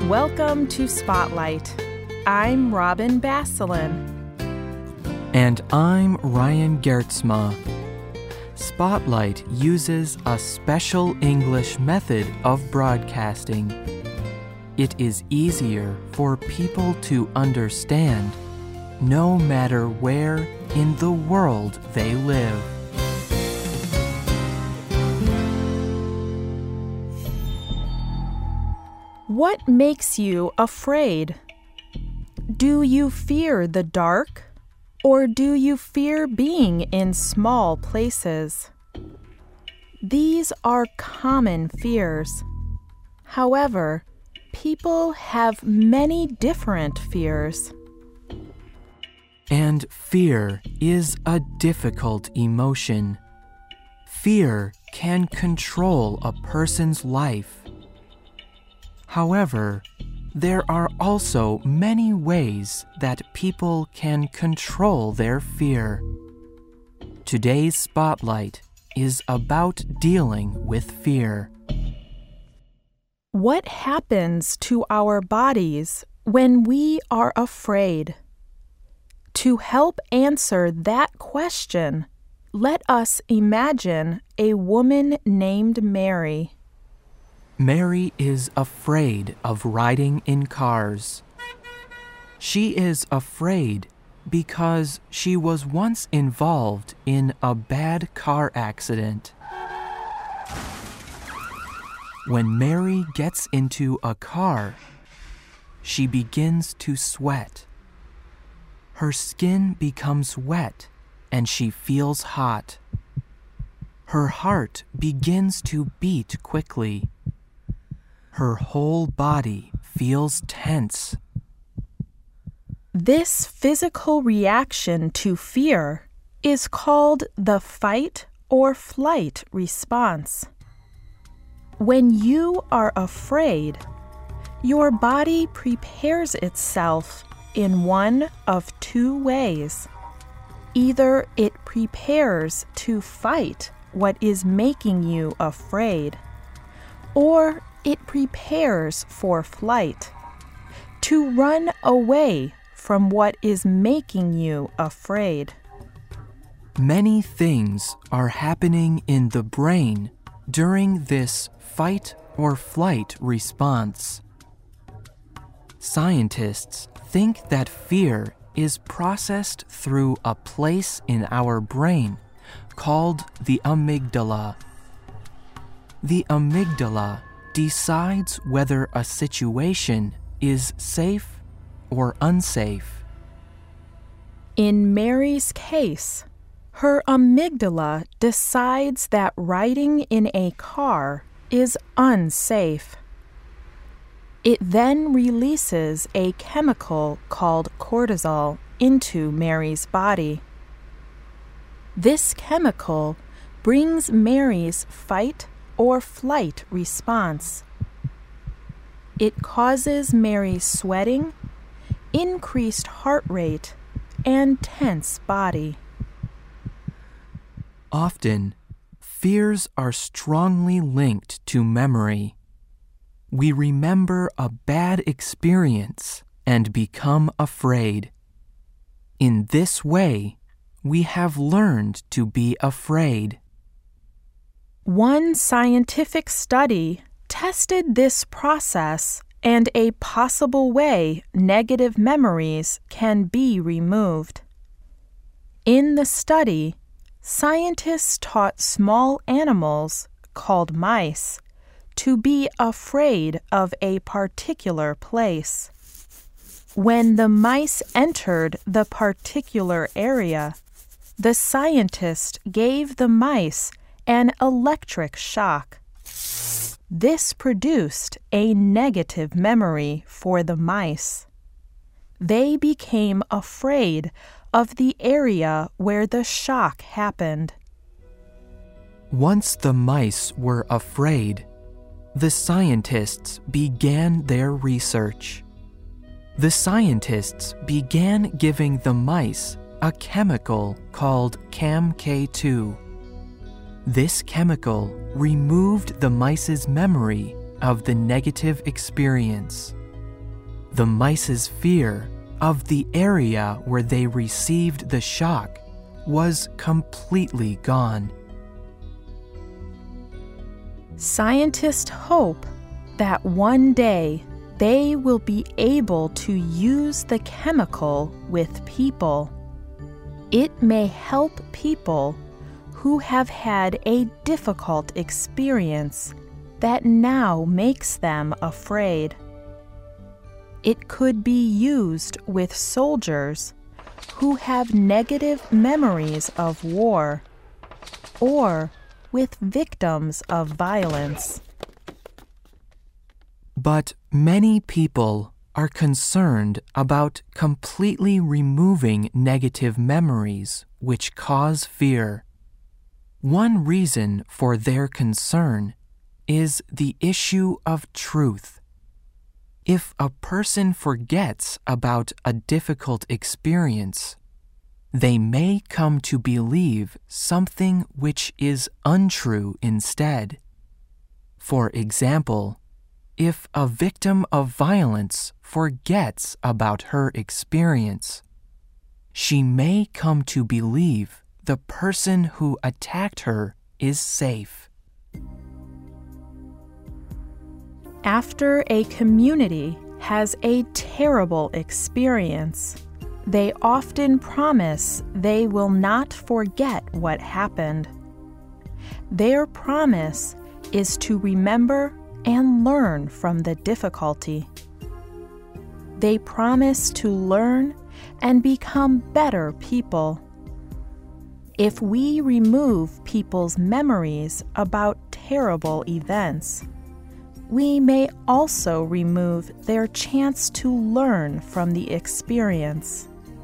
Welcome to Spotlight. I'm Robin Basselin. And I'm Ryan Gertzma. Spotlight uses a special English method of broadcasting. It is easier for people to understand, no matter where in the world they live. What makes you afraid? Do you fear the dark, or do you fear being in small places? These are common fears. However, people have many different fears. And fear is a difficult emotion. Fear can control a person's life. However, there are also many ways that people can control their fear. Today's Spotlight is about dealing with fear. What happens to our bodies when we are afraid? To help answer that question, let us imagine a woman named Mary. Mary is afraid of riding in cars. She is afraid because she was once involved in a bad car accident. When Mary gets into a car, she begins to sweat. Her skin becomes wet and she feels hot. Her heart begins to beat quickly. Her whole body feels tense. This physical reaction to fear is called the fight or flight response. When you are afraid, your body prepares itself in one of two ways. Either it prepares to fight what is making you afraid, or it prepares for flight, to run away from what is making you afraid. Many things are happening in the brain during this fight or flight response. Scientists think that fear is processed through a place in our brain called the amygdala. The amygdala decides whether a situation is safe or unsafe. In Mary's case, her amygdala decides that riding in a car is unsafe. It then releases a chemical called cortisol into Mary's body. This chemical brings Mary's fight or flight response. It causes Mary's sweating, increased heart rate, and tense body. Often, fears are strongly linked to memory. We remember a bad experience and become afraid. In this way, we have learned to be afraid. One scientific study tested this process and a possible way negative memories can be removed. In the study, scientists taught small animals, called mice, to be afraid of a particular place. When the mice entered the particular area, the scientist gave the mice an electric shock. This produced a negative memory for the mice. They became afraid of the area where the shock happened. Once the mice were afraid, the scientists began their research. The scientists began giving the mice a chemical called CAM-K2. This chemical removed the mice's memory of the negative experience. The mice's fear of the area where they received the shock was completely gone. Scientists hope that one day they will be able to use the chemical with people. It may help people who have had a difficult experience that now makes them afraid. It could be used with soldiers who have negative memories of war, or with victims of violence. But many people are concerned about completely removing negative memories which cause fear. One reason for their concern is the issue of truth. If a person forgets about a difficult experience, they may come to believe something which is untrue instead. For example, if a victim of violence forgets about her experience, she may come to believe the person who attacked her is safe. After a community has a terrible experience, they often promise they will not forget what happened. Their promise is to remember and learn from the difficulty. They promise to learn and become better people. If we remove people's memories about terrible events, we may also remove their chance to learn from the experience.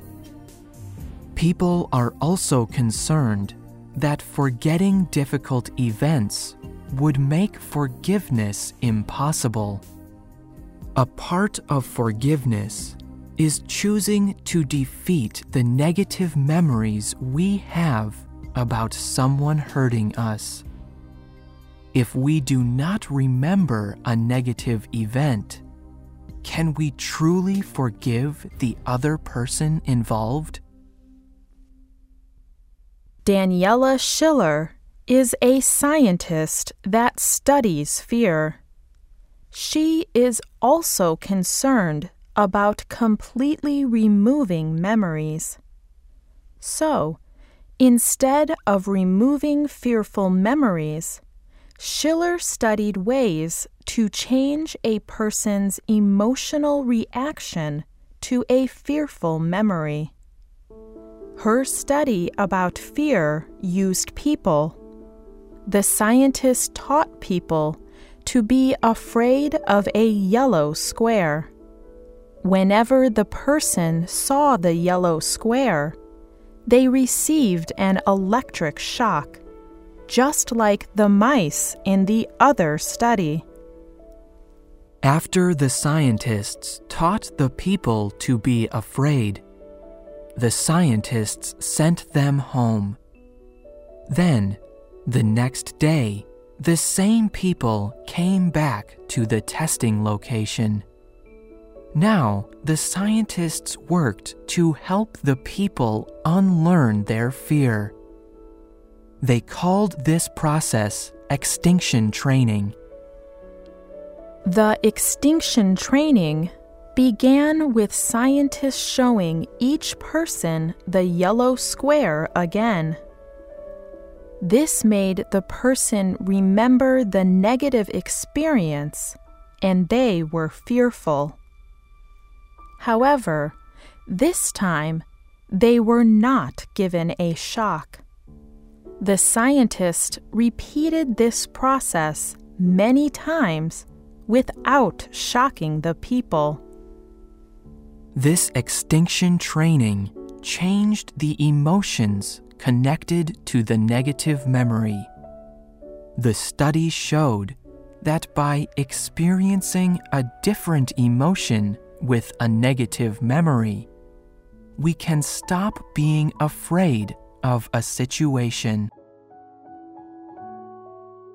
People are also concerned that forgetting difficult events would make forgiveness impossible. A part of forgiveness is choosing to defeat the negative memories we have about someone hurting us. If we do not remember a negative event, can we truly forgive the other person involved? Daniela Schiller is a scientist that studies fear. She is also concerned about completely removing memories. So, instead of removing fearful memories, Schiller studied ways to change a person's emotional reaction to a fearful memory. Her study about fear used people. The scientist taught people to be afraid of a yellow square. Whenever the person saw the yellow square, they received an electric shock, just like the mice in the other study. After the scientists taught the people to be afraid, the scientists sent them home. Then, the next day, the same people came back to the testing location. Now, the scientists worked to help the people unlearn their fear. They called this process extinction training. The extinction training began with scientists showing each person the yellow square again. This made the person remember the negative experience, and they were fearful. However, this time, they were not given a shock. The scientist repeated this process many times without shocking the people. This extinction training changed the emotions connected to the negative memory. The study showed that by experiencing a different emotion with a negative memory, we can stop being afraid of a situation.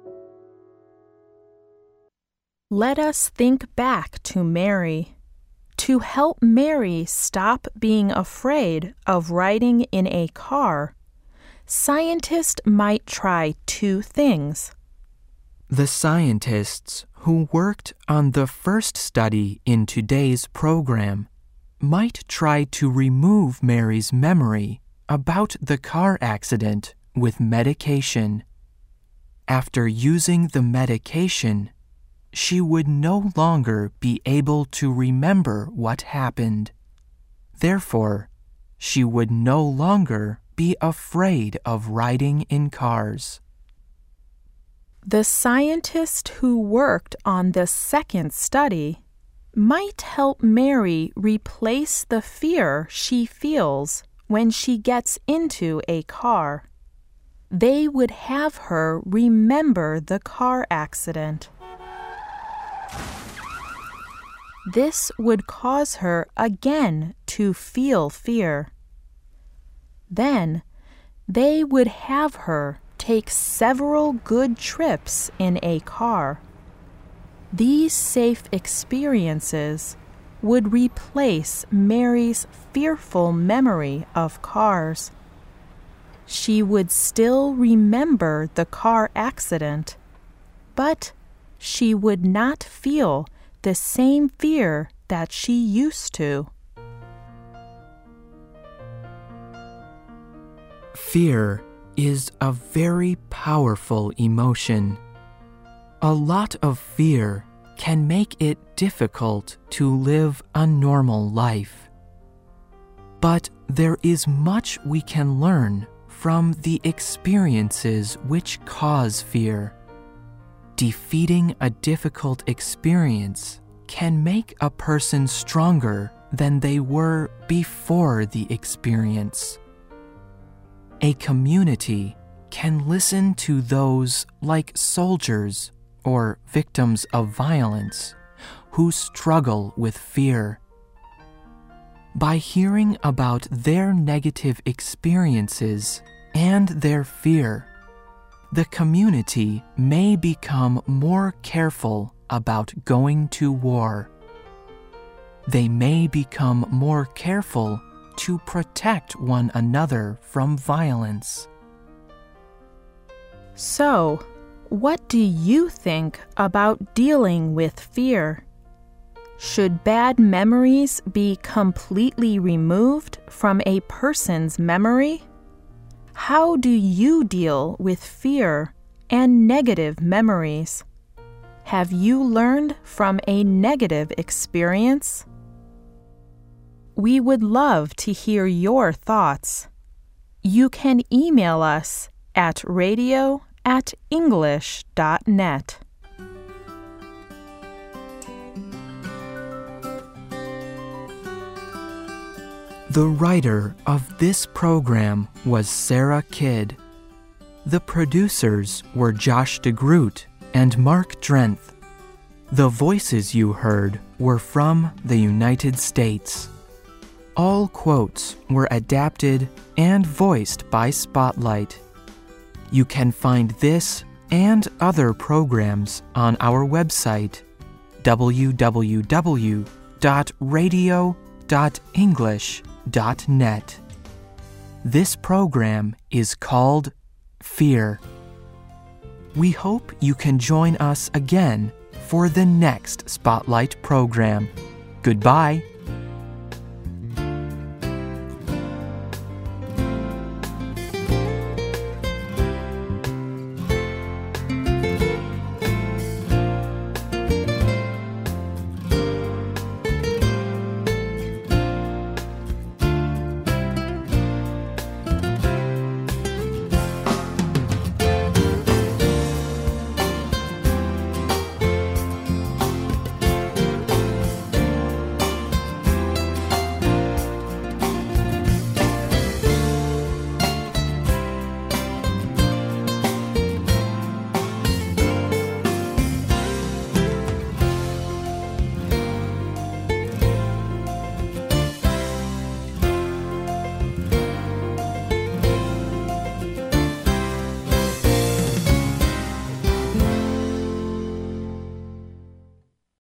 Let us think back to Mary. To help Mary stop being afraid of riding in a car, scientists might try two things. The scientists who worked on the first study in today's program might try to remove Mary's memory about the car accident with medication. After using the medication, she would no longer be able to remember what happened. Therefore, she would no longer be afraid of riding in cars. The scientist who worked on the second study might help Mary replace the fear she feels when she gets into a car. They would have her remember the car accident. This would cause her again to feel fear. Then they would have her take several good trips in a car. These safe experiences would replace Mary's fearful memory of cars. She would still remember the car accident, but she would not feel the same fear that she used to. Fear is a very powerful emotion. A lot of fear can make it difficult to live a normal life. But there is much we can learn from the experiences which cause fear. Defeating a difficult experience can make a person stronger than they were before the experience. A community can listen to those like soldiers or victims of violence who struggle with fear. By hearing about their negative experiences and their fear, the community may become more careful about going to war. They may become more careful to protect one another from violence. So, what do you think about dealing with fear? Should bad memories be completely removed from a person's memory? How do you deal with fear and negative memories? Have you learned from a negative experience? We would love to hear your thoughts. You can email us at radio@english.net. The writer of this program was Sarah Kidd. The producers were Josh DeGroot and Mark Drenth. The voices you heard were from the United States. All quotes were adapted and voiced by Spotlight. You can find this and other programs on our website, www.radio.english.net. This program is called Fear. We hope you can join us again for the next Spotlight program. Goodbye.